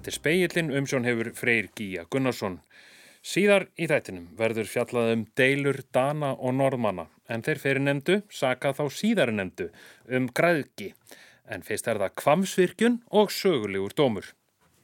Þetta er Spegillinn, umsjón hefur Freyr Gíja Gunnarsson. Síðar í þættinum verður fjallað deilur Dana og Norðmanna, en þeir fyrrnefndu saka þá síðari nefndu græðgi. En fyrst það Hvammsvirkjun og sögulegur dómur.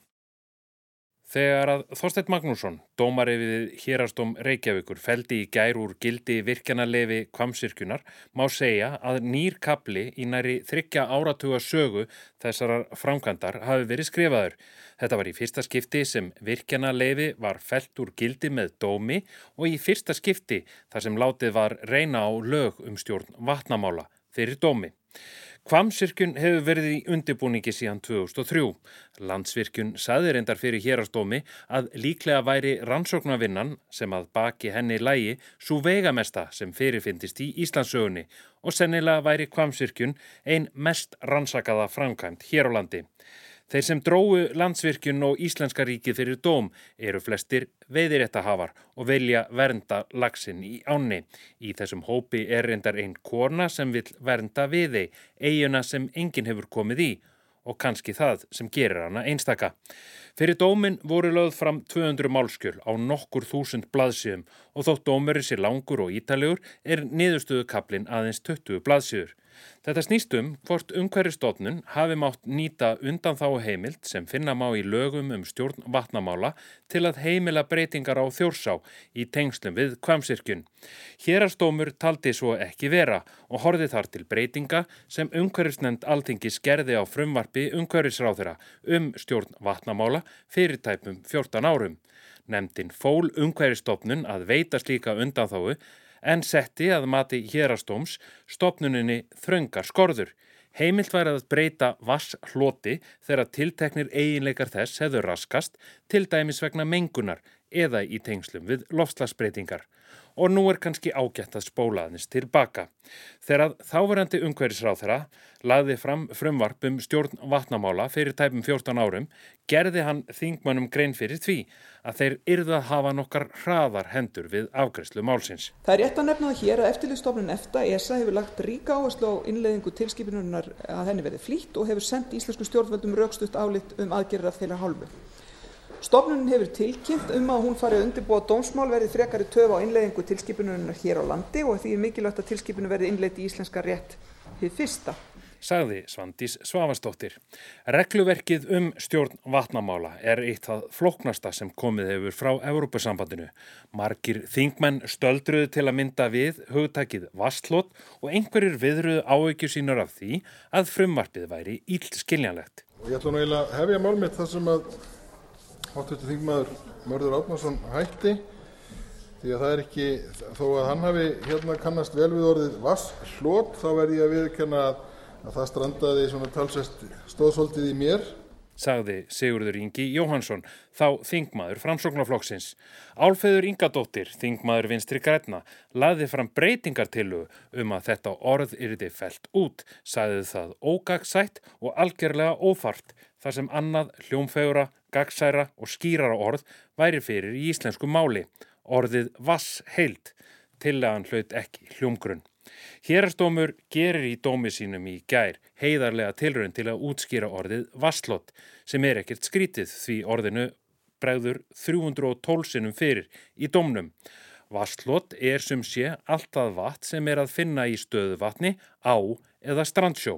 Þegar að Þorsteinn Magnússon, dómari við Héraðsdóm Reykjavíkur, felldi í gær úr gildi virkjanaleyfi Hvammsvirkjunar, má segja að nýr kafli í nærri 3 áratuga sögu þessarar framkvæmdar hafi verið skrifaður. Þetta var í fyrsta skipti sem virkjanaleyfi var fellt úr gildi með dómi og í fyrsta skipti þar sem látið var reyna á lög stjórn vatnamála fyrir dómi. Hvammsvirkjun hefur verið í undirbúningi síðan 2003. Landsvirkjun sagði reyndar fyrir héraðsdómi að líklega væri rannsóknarvinnan sem að baki henni lægi sú veigamesta sem fyrirfindist í Íslandssögunni og sennilega væri Hvammsvirkjun ein mest rannsakaða framkvæmd hér á landi. Þeir sem drógu Landsvirkjun og Íslenska ríkið fyrir dóm eru flestir veiðiréttarhafar og vilja vernda laxinn í ánni. Í þessum hópi er reyndar ein kona sem vill vernda Viðey, eyjuna sem enginn hefur komið í og kannski það sem gerir hana einstaka. Fyrir dóminn voru lögð fram 200 málskjöl á nokkur þúsund blaðsíðum og þótt dómurinn sé langur og ítarlegur er niðurstöðukaflinn aðeins 20 blaðsíður. Þetta snýst hvort Umhverfisstofnun hafi mátt nýta undanþáguheimild sem finna má í lögum stjórn vatnamála til að heimila breytingar á Þjórsá í tengslum við Hvammsvirkjun. Héraðsdómur taldi svo ekki vera og horfði þar til breytinga sem umhverfisnefnd Alþingis gerði á frumvarpi umhverfisráðherra stjórn vatnamála fyrir tæpum 14 árum. Nefndin fól Umhverfisstofnun að veita slíka undanþágu en setti að mati héraðsdóms stofnuninni þröngar skorður. Heimilt væri að breyta vatnshloti þegar tilteknir eiginleikar þess hefðu raskast, til dæmis vegna mengunar eða í tengslum við loftslagsbreytingar. Og nú er kannski ágætt að spóla aðeins tilbaka. Þegar þáverandi umhverfisráðherra lagði fram frumvarp stjórn vatnamála fyrir tæpum 14 árum, gerði hann þingmönnum grein fyrir því að þeir yrðu að hafa nokkar hraðar hendur við afgreiðslu málsins. Það er rétt að nefna það hér að eftirlitsstofnun EFTA ESA hefur lagt ríka áherslu á innleiðingu tilskipunarinnar að henni verði flýtt og hefur sent íslenskum stjórnvöldum rökstutt álit aðgerðir af þeirra hálfu. Stofnunin hefur tilkynnt að hún fari að undirbúa dómsmál verði frekari töf á innleiðingu tilskipunarinnar hér á landi og því er mikilvægt að tilskipunin verði innleidd í íslenska rétt hið fyrsta. Sagði Svandís Svavarsdóttir. Regluverkið stjórn vatnamála er eitt það flóknasta sem komið hefur frá Evrópusambandinu. Margir þingmenn stöldruðu til að mynda við hugtakið vatnshlot og einhverjir viðruðu áhyggjur sínar af því að frumvarpið væri illskiljanlegt. Ég ætla nú eiginlega að hefja mál mitt þar sem að Háttvirtur þingmaður Mörður Árnason hætti, því að það er ekki, þó að hann hafi kannast vel við orðið vatnshlot, þá verð ég að viðurkenna að það strandaði svona talsvert stóðsvolítið í mér. Sagði Sigurður Ingi Jóhannsson, þá þingmaður Framsóknarflokksins. Álfheiður Ingadóttir, þingmaður Vinstri grænna, lagði fram breytingartillögu að þetta orð yrði fellt út, sagði það ógagnsætt og algerlega óþarft, þar sem annað hljómfegura, gagnsæra og skýrara orð væri fyrir í íslensku máli. Orðið vatnsheild, tillagan hlaut ekki hljómgrunn. Héraðsdómur gerir í dómi sínum í gær heiðarlega tilraun til að útskýra orðið vatnshlot, sem er ekkert skrítið því orðinu bregður 312 sinnum fyrir í dómnum. Vatnshlot er sem sé allt það vatn sem er að finna í stöðuvatni, á eða strandsjó.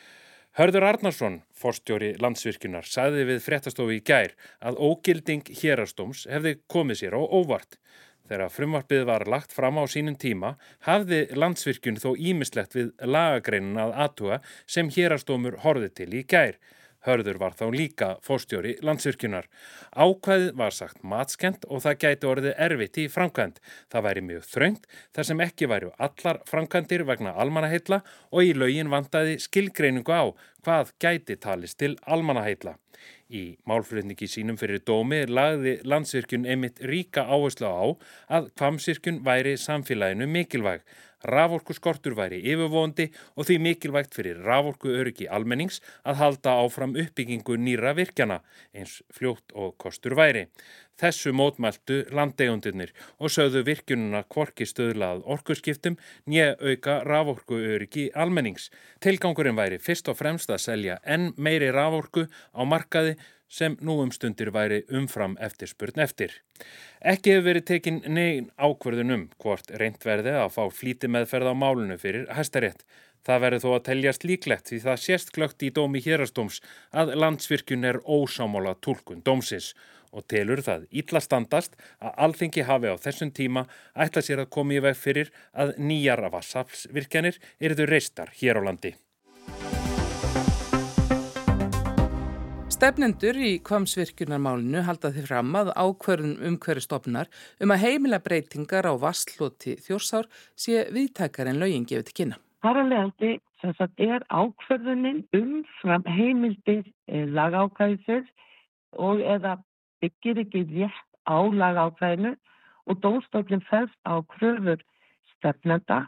Hörður Arnarsson, forstjóri Landsvirkjunar, sagði við fréttastofu í gær að ógilding héraðsdóms hefði komið sér á óvart. Þegar frumvarpið var lagt fram á sínum tíma, hafði Landsvirkjun þó ýmislegt við lagagreinin að athuga sem héraðsdómur horfði til í gær. Hörður var þá líka forstjóri Landsvirkjunar. Ákvæðið var sagt matskennt og það gæti orðið erfitt í framkvæmd. Það væri mjög þröngt þar sem ekki væru allar framkvæmdir vegna almannaheilla og í lögin vantaði skilgreiningu á hvað gæti talist til almannaheilla. Í málflutningi sínum fyrir dómi lagði Landsvirkjun einmitt ríka áherslu á að Hvammsvirkjun væri samfélaginu mikilvæg. Raforkuskortur væri yfirvofandi og því mikilvægt fyrir raforkuöryggi almennings að halda áfram uppbyggingu nýrra virkjana, eins fljótt og kostur væri. Þessu mótmæltu landeigendurnir og sögðu virkjunina hvorki stuðla að orkuskiptum né auka raforkuöryggi almennings. Tilgangurinn væri fyrst og fremst að selja enn meiri raforku á markaði sem nú stundir væri umfram eftirspurn eftir. Ekki hefur verið tekin nein ákvörðun hvort reynt verði að fá flýtimeðferð á málinu fyrir Hæstarétt. Það verður þó að teljast líklegt því það sést glöggt í dómi Héraðsdóms að Landsvirkjun ósammála túlkun dómsins og telur það illa standast að Alþingi hafi á þessum tíma ætlað sér að koma í veg fyrir að nýjar vatnsaflsvirkjanir yrðu reistar hér á landi. Stefnendur í Hvammsvirkjunarmálinu halda því fram að ákvörðun Umhverfisstofnunar að heimila breytingar á vatnsfloti Þjórsár sé víðtækari en lögin gefið til kynna. Þar af leiðandi ákvörðunin umfram heimildir lagaákvæðisins og eða byggir ekki rétt á lagaákvæðinu og dómstóllinn fellst á kröfur stefnenda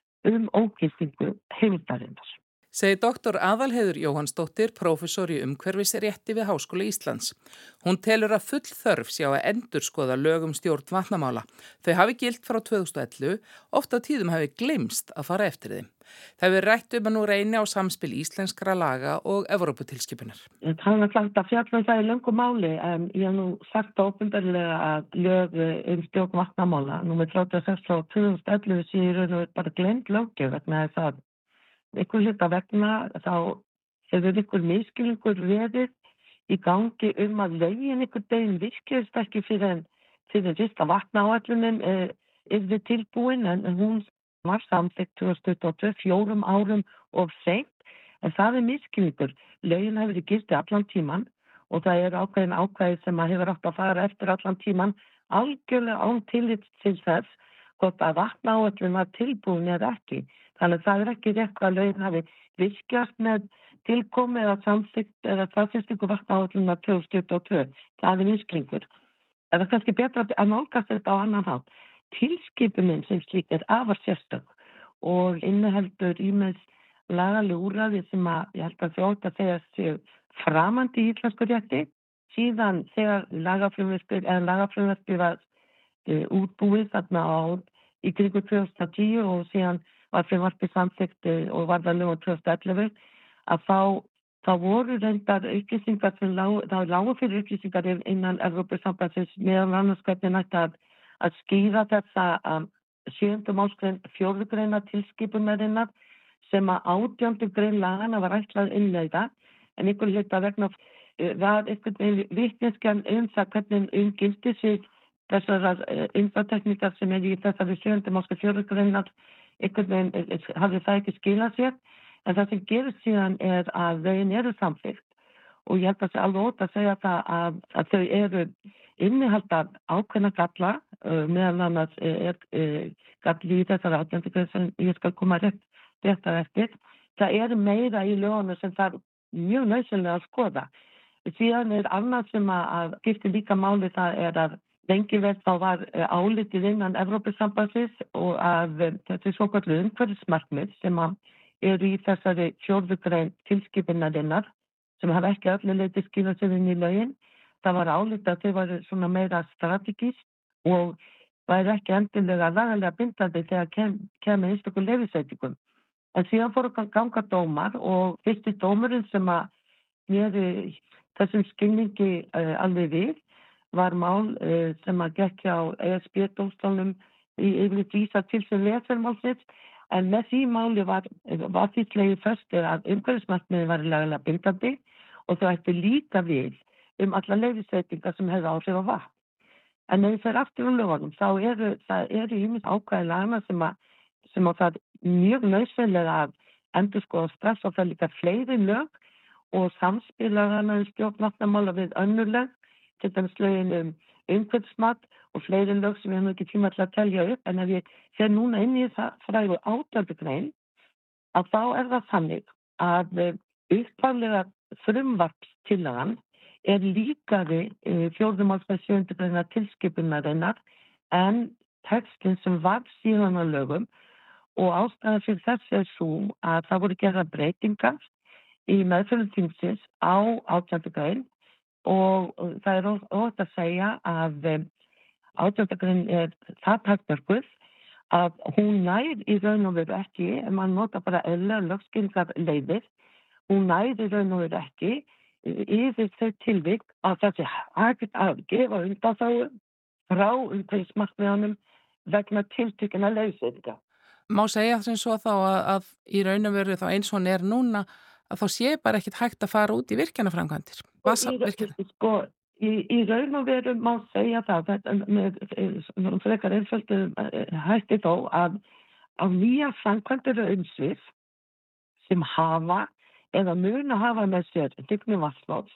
ógildingu heimildarinnar. Segir doktor Aðalheiður Jóhannsdóttir, prófessor í umhverfisrétti við Háskóla Íslands. Hún telur að full þörf sé á að endurskoða lög stjórn vatnamála. Þau hafi gilt frá 2011, oft á tíðum hafi gleymst að fara eftir þeim. Það hefur rætt að nú reyni á samspil íslenskra laga og Evróputilskipunar. Það er klart að fjalla það í löngu máli en ég hef nú sagt opinberlega að lög stjórn vatnamála, númer 36 frá 2011 sé í raun og bara gleymd löggjöf vegna þess að einhver hluta vegna þá hefur einhver misskilningur verið í gangi að lögin einhvern veginn virkist ekki fyrir fyrsta vatnaáætlunin yrði tilbúin en hún var samþykkt 2022, 4 árum of seint, en það misskilningur. Lögin hefur verið gildi allan tíman og það ákvæði sem hefur átt að fara eftir allan tíman algjörlega án tillits til þess hvort að vatnaáætlun var tilbúin eða ekki. Þannig að það ekki rétt að lögin hafi virkjast með tilkomi eða samþykkt eða staðfestingu vatnaáætlunar 2022. Það misskilningur. Það er kannski betra að nálgast þetta á annan hátt. Tilskipunin sem slík afar sérstök og inniheldur ýmis lagaleg úrræði sem ég held að þjótt að segja séu framandi í íslensku rétti. Síðan þegar lagafrumvarpið var útbúið þarna í kringum 2010 og síðan var frumvarpið samþykkt og var það lögum 2011 að þá voru reyndar upplýsingar sem lágu fyrir upplýsingar innan Evrópusambandsins meðal annars hvernig nætti að skýra þessa 7. málsgrein 4. greinar tilskipunarinnar sem að 18. grein lagana var ætlað innleiða en einhver hluta vegna var einhvern vitneskjan það hvernig gildi sig þessar infratekníkar sem í þessari 7. málsgrein 4. greinar einhvern veginn hafði það ekki skilað sér en það sem gerist síðan að lögin eru samþykkt og ég held að það alveg ótt að segja það að þau eru innihalda ákveðna galla meðal annars galli í þessari 18. grein sem ég skal koma réttar eftir. Það meira í lögunum sem það mjög nauðsynlega að skoða. Síðan annað sem að skiptir líka máli það að lengi vel þá var álitið innan Evrópusambandsins og að þetta svokölluð umhverfismarkmið sem eru í þessari 4. grein tilskipunarinnar sem hafa ekki öllu leyti skilað sér inn í lögin. Það var álitið að þau var svona meira strategísk og væri ekki endilega lagalega bindandi þegar kemur einstökum leyfisveitingum. En síðan fóru að ganga dómar og fyrsti dómurinn sem að mér þessum skilningi alveg við var mál sem að gekk á ESB-dómstólnum í yfirleitt vísa til sem lesvermálsins en með því máli var því slegið föst að umhverfismarkmiðin var lagalega bindandi og þau ættu líka við alla leyfisveitingar sem hefðu áhrif á vatn. En ef við fer aftur lögunum þá eru ýmis ákvæði lagana sem á það mjög nauðsynlega að endurskoða strax og það líka fleiri lög og samspila hana stjórn vatnamála við önnur lög, til dæmis lögin umhverfismat og fleiri lög sem ég hef ekki tíma til að telja upp en ef ég fer núna inn í það frægu 18. grein að þá það þannig að upphaflega frumvarpstillagan líkari 4. málsgrein 7. greinar tilskipunarinnar en textin sem var síðan á lögum og ástæðan fyrir þessu sú að það voru gerða breytingar í meðferðum þingsins á 18. grein og það óhætt að segja að 18. grein það takmörkuð að hún nær í raun og veru ekki, ef mann nota bara eðlilegar lögskýringarleiðir, hún nær í raun og veru ekki yfir þau tilvik að það sé hægt að gefa undanþágu frá umhverfismarkmiðunum vegna tiltekinna leyfisveitinga. Má segja sem svo þá að í raun og veru þá eins og hann núna að þá sé bara ekkit hægt að fara út í virkjanaframkvæmdir. Sko, í raun og veru má segja það með frekar einföldu hætti þó að á nýja framkvæmdir og umsvið sem hafa eða muna hafa með sér dygnum vatnsflóts,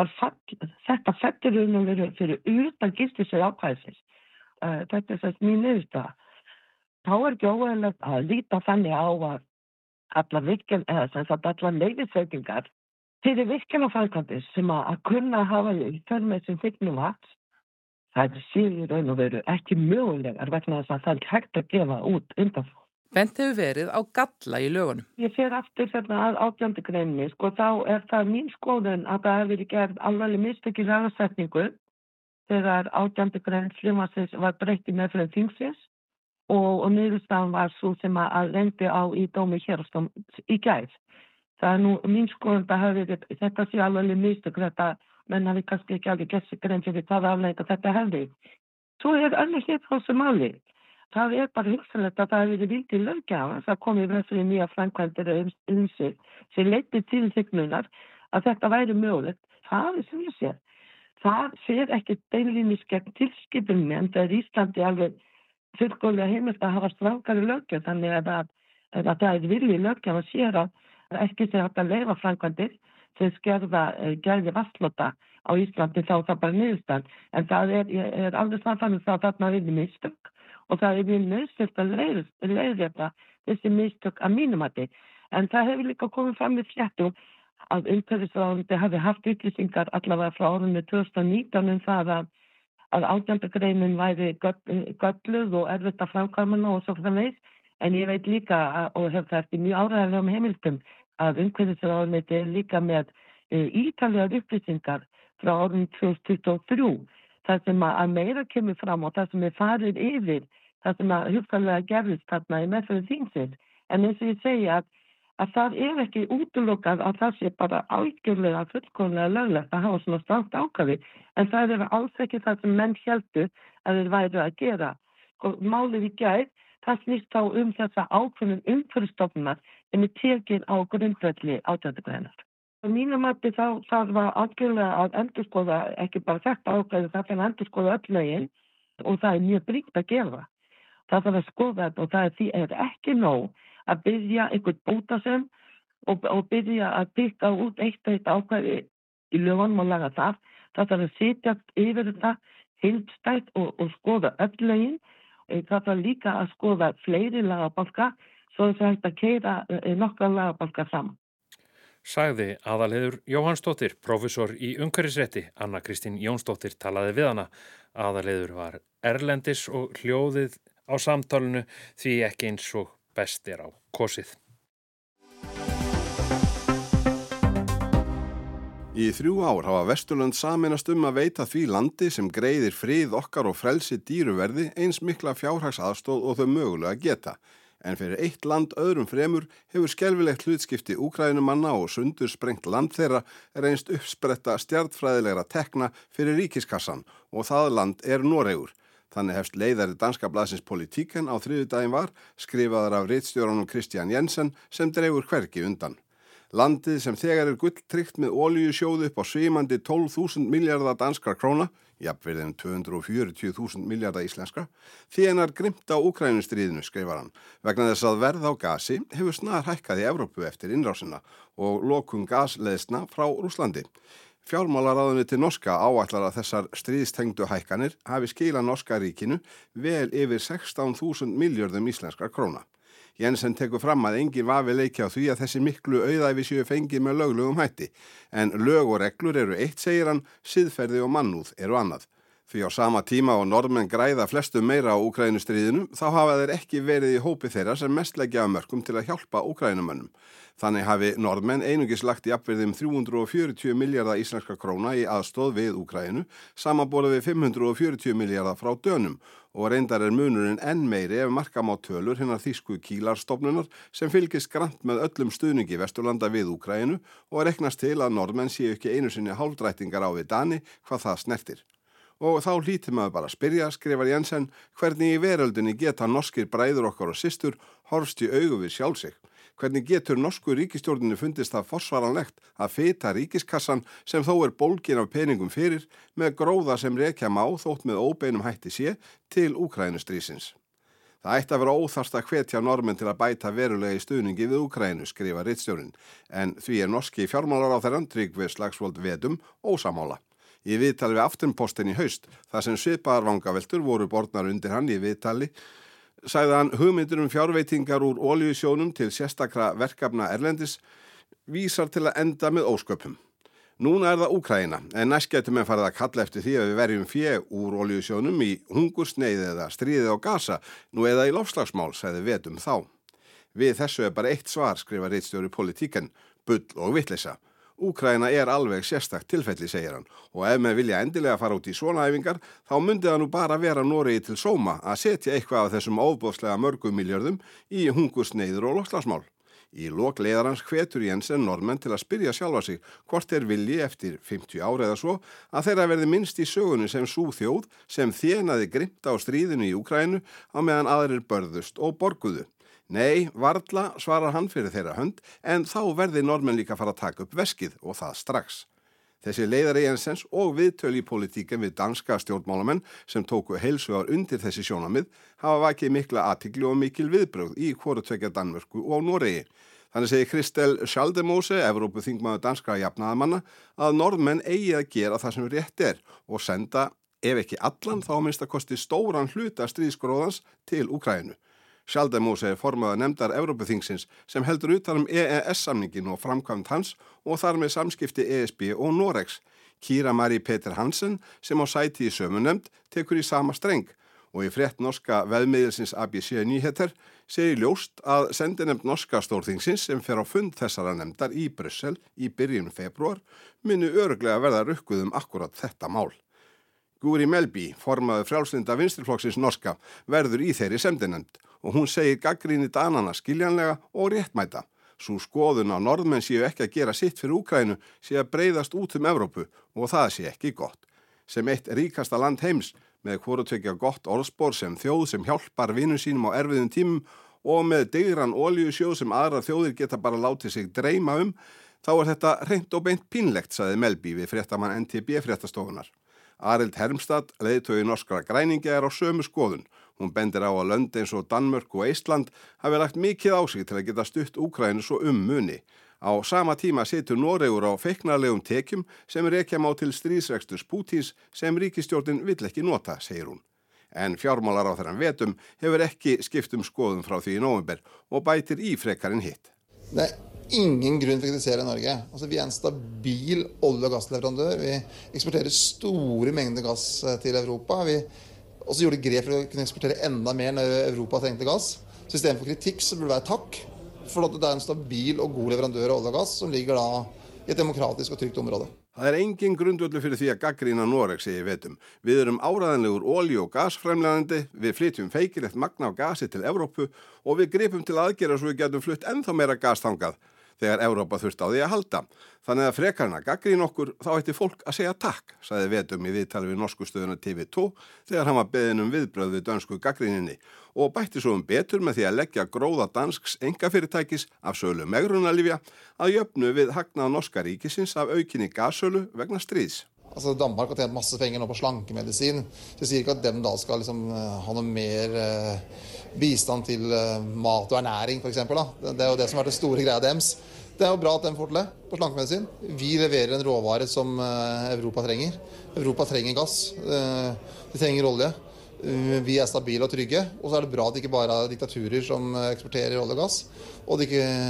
þetta fellur raun og veru fyrir utan gildissvið ákvæðisins. Þetta þess mín niðurstaða. Þá ekki óeðlilegt að líta þannig á að allar leyfisveitingar fyrir virkjanaframkvæmdir sem að kunna hafa í för með sem dygnum vatns, það séu í raun og veru ekki mögulegar vegna þess að það er hægt að gefa út undanþágu. Bent hefur verið á galla í lögunum. Ég fer aftur að 18. greininni, sko, þá það mín skoðun að það hefur verið gerð alvarleg mistök í lagasetningu þegar 18. grein frumvarpsins var breytt í meðferð þingsins og niðurstaðan var svo sem að reyndi á í dómi héraðsdóms í gær. Það nú mín skoðun að þetta sé alvarleg mistök, þetta menn hafi kannski ekki alveg gert sig grein fyrir hvaða afleiðingar þetta hefði. Svo önnur hlið á þessu máli. Það bara hugsanlegt að það hefur verið vildi löggjafans að koma í veg fyrir nýja framkvæmdir umsvið sem leiddi til þignunar að þetta væri mögulegt. Það sem ég sé. Það fer ekki beinlínis gegn tilskipuninni en það Íslandi alveg fullkomlega heimilt að hafa strangari löggjöf þannig að það er vilji löggjafans sér að ekki sé hægt að leyfa framkvæmdir sem skerða gæði vatnsflota á Íslandi þá það bara niðurstaðan. En það er alveg samfæðið það þarna við mistök. Og það er mjög nauðsynlegt að leiðrétta þessi mistök að mínu mati. En það hefur líka komið fram í fréttum að umhverfisráðuneyti hafi haft upplýsingar allavega frá árinu 2019 það að 18. greinin væri gölluð og erfitt að framkvæma og svo framvegis. En ég veit líka og hef það eftir mjög áreiðanlegum heimildum að umhverfisráðuneyti er líka með ítarlegar upplýsingar frá árinu 2023. Það sem að meira kemur fram og það sem farið yfir, það sem að hugsanlega gerðist þarna í meðferð þingsins. En eins og ég segi að það er ekki útilokað að það sé bara algjörlega fullkomlega löglegt að hafa svona strangt ákvæði. En það er alls ekki það sem menn héldu að þeir væru að gera. Og málið í gær, það snýst þá þessa ákveðnum umhverfisstofnunar sem er tekin á grundvelli 18. greinar. Á mínu mati þá þarf að algjörlega að endurskoða ekki bara þetta ákvæði, það fyrir að endurskoða öll lögin og það er mjög brýnt að gera. Það þarf að skoða þetta og það er ekki nóg að byrja einhvern bótasem og byrja að pikka út eitt ákvæði í lögunum og laga það. Það þarf að sitja yfir þetta heildstætt og skoða öll lögin. Það þarf líka að skoða fleiri lagabálka svo þess að hægt að keyra nokkra lagabálka saman. Sagði Aðalheiður Jóhannsdóttir, prófessor í umhverfisrétti. Anna Kristín Jónsdóttir talaði við hana. Aðalheiður var erlendis og hljóðið á samtalinu því ekki eins og best á kosið. Í 3 ár hafa Vesturlönd sameinast að veita því landi sem greiðir frið okkar og frelsi dýruverði eins mikla fjárhagsaðstoð og þau mögulega geta. En fyrir eitt land öðrum fremur hefur skelfilegt hlutskipti Úkraínumanna og sundursprengt land þeirra reynst uppspretta stjarnfræðilegra tekna fyrir ríkiskassan og það land er Noregur. Þannig hefst leiðari danska blaðsins Politiken á þriðjudaginn var, skrifaðar af ritstjóranum Kristian Jensen sem dregur hvergi undan. Landið sem þegar er gulltryggt með olíusjóðu upp á svimandi 12.000 milljarða danskra króna, jafnvirði 240.000 milljarða íslenskra, þénar grimt á Úkrænustríðinu, skrifar hann, vegna þess að verð á gasi hefur snar hækkað í Evrópu eftir innrásina og lokun gasleiðsna frá Rússlandi. Fjármálaráðuneyti norska áætlar að þessar stríðstengdu hækkanir hafi skilað norska ríkinu vel yfir 16.000 milljörðum íslenskra króna. Jensen tekur fram að engin vafi leiki á því að þessi miklu auðæfi séu fengið með löglegum hætti, en lög og reglur eru eitt, segir hann, siðferði og mannúð eru annað. Því á sama tíma og Norðmenn græða flestum meira á Úkrænustríðinu, þá hafa þeir ekki verið í hópi þeirra sem mest leggja af mörkum til að hjálpa Úkrænumönnum. Þannig hafi Norðmenn einungis lagt jafnvirði 340 milljarða íslenska króna í aðstoð við Úkraínu, samanborið við 540 milljarða frá Dönum og reyndar munurinn enn meiri ef marka má tölur hinnar þýsku Kílarstofnunar sem fylgist grannt með öllum stuðningi Vesturlanda við Úkraínu og reiknast til að Norðmenn séu ekki einu sinni hálfdrættingar á við Dani hvað það snertir. Og þá hlýtur maður bara að spyrja, skrifar Jensen, hvernig í veröldinni geta norskir bræður okkar og systur horfst í augu við sjálf sig. Hvernig getur norsku ríkisstjórninni fundist það forsvaranlegt að fita ríkiskassan sem þó bólgin af peningum fyrir með gróða sem rekja má þótt með óbeinum hætti sé til Úkrænustrísins. Það ætti að vera óþarft að hvetja Norðmenn til að bæta verulega í stuðningi við Úkraínu, skrifar ritstjórinn, en því norski fjármálaráðherrann Tryggvi Slagsvold Vedum ósammála. Í viðtali við Aftenposten í haust, þar sem svipaðar vangaveltur voru bornar undir hann í viðtali, sagði hann hugmyndir fjárveitingar úr olíusjónum til sérstakra verkefna erlendis vísar til að enda með ósköpum. Núna það Úkraína, en næst getum við farið að kalla eftir því að við verjum fé úr olíusjónum í hungursneyð eða stríðið á Gaza, nú eða í loftslagsmál, sagði Vedum þá. Við þessu bara eitt svar, skrifar ritstjóri Politiken, bull og vitleysa. Úkraína alveg sérstakt tilfelli, segir hann, og ef með vilja endilega fara út í svona æfingar, þá myndi það nú bara vera Noregi til sóma að setja eitthvað af þessum ofboðslega mörgum milljörðum í hungursneyður og loftslagsmál. Í lok leiðarans hvetur Jensen Norðmenn til að spyrja sjálfa sig hvort vilji eftir 50 ár eða svo að þeirra verði minnst í sögunni sem sú þjóð sem þénaði grimmt á stríðinu í Úkraínu á meðan aðrir börðust og borguðu. Nei, varla, svarar hann fyrir þeirra hönd, en þá verði Norðmenn líka fara að taka upp veskið og það strax. Þessi leiðari Jensens og viðtöl í Politiken við danska stjórnmálamenn sem tóku heilsugar undir þessi sjónarmið hafa vakið mikla athygli og mikil viðbrögð í hvorutveggja Danmörku og Noregi. Þannig segir Kristel Schaldemose, Evrópuþingmaður danskra jafnaðarmanna, að Norðmenn eigi að gera það sem rétt og senda, ef ekki allan, þá minnst að kosti stóran hluta stríðsgróðans til Úkraínu. Schaldemose formaður nefndar Evrópuþingsins sem heldur utan EES-samningin og framkvæmd hans og þar með samskipti ESB og Noregs. Kira Marie Peter Hansen sem á sæti í sömu nefnd tekur í sama streng og í frétt norska vefmiðilsins ABC Nyheter segir ljóst að sendinefnd norska stórþingsins sem fer á fund þessara nefndar í Brussel í byrjun febrúar muni örugglega verða rukkuð akkurat þetta mál. Guri Melby, formaður frjálslynda vinstriflokksins norska, verður í þeirri sendinefnd og hún segir gagnrýni Danana skiljanlega og réttmæta. Sú skoðun á Norðmenn séu ekki að gera sitt fyrir Úkraínu sé að breiðast út Evrópu og það sé ekki gott. Sem eitt ríkasta land heims með hvorutveggja gott orðspor sem þjóð sem hjálpar vinum sínum á erfiðum tímum og með digran olíusjóð sem aðrar þjóðir geta bara látið sig dreyma þá þetta hreint og beint pínlegt, sagði Melby við fréttamann NTB fréttastofunar. Arild Hermstad, leiðtogi norskra græningja á sömu skoðun. Hún bendir á að lönd eins og Danmörk og Eistland hafi lagt mikið á sig til að geta stutt Úkraínu svo muni. Á sama tíma situr Noregur á feiknarlegum tekjum sem rekja má til stríðsreksturs Pútins sem ríkisstjórnin vill ekki nota, segir hún. En fjármálaráðherrann Vedum hefur ekki skipt skoðun frá því í nóvember og bætir í frekar en hitt. Nei. Ingen grunn til å kritisere Norge. Vi en stabil olje- og gassleverandør. Vi eksporterer store mengder gass til Europa. Vi også gjorde grep for å kunne eksportere enda mer når Europa trengte gass. Så i stedet for kritikk så burde det være takk for at det en stabil og god leverandør av olje og gass som ligger da i et demokratisk og trygt område. Það engin grundvöllur fyrir því að gagnrýna Noreg, segir Vedum. Við áræðanlegur olíu- og gasframleiðandi, við flytjum feikilegt magn af gasi til Evrópu og við gripum til aðgerða svo við getum flutt ennþá meira gas þangað þegar Evrópa þurfti á því að halda. Þannig að frekarna gagnrýna okkur þá ætti fólk að segja takk, sagði Vedum í viðtali við norsku stöðuna TV2 þegar hann var beðinn viðbrögð við dönsku gagnrýninni og bætti svo betur með því að leggja gróða dansks einkafyrirtækis af sölu megrunarlyfja að jöfnu við hagnað norska ríkisins af aukinni gassölu vegna stríðs. Altså Danmark har tjent masse penger nå på slankemedisin. Så jeg sier ikke at dem da skal ha noe mer bistand til mat og ernæring for eksempel. Det jo det som har vært det store greia dems. Det jo bra at de får til det på slankemedisin. Vi leverer en råvare som Europa trenger. Europa trenger gass. De trenger olje. Vi stabile og trygge. Og så det bra at det ikke bare diktaturer som eksporterer olje og gass. Og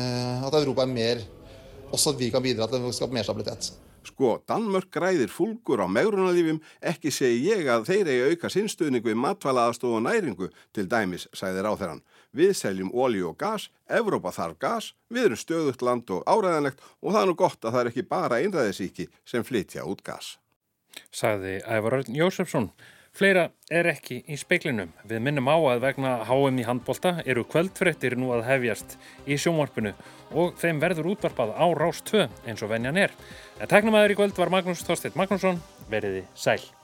at Europa mer, også at vi kan bidra til å skape mer stabilitet. Sko, Danmörk græðir fúlgur á megrunarlyfjum, ekki segi ég að þeir eigi auka sinnstuðningu í matvælaaðstoð og næringu, til dæmis, sagði ráðherrann. Við seljum olíu og gas, Evrópa þarf gas, við erum stöðugt land og áræðanlegt og það nú gott að það ekki bara einræðisíki sem flytja út gas. Sagði Ævar Örn Jósefsson. Fleira er ekki í speglinum. Við minnum á að vegna HM í handbolta eru kvöldfréttir nú að hefjast í sjónvarpinu og þeim verður útvarpað á Rás 2 eins og venjan er. En tæknamaður í kvöld var Magnús Þorsteinn Magnússon. Veriði sæl.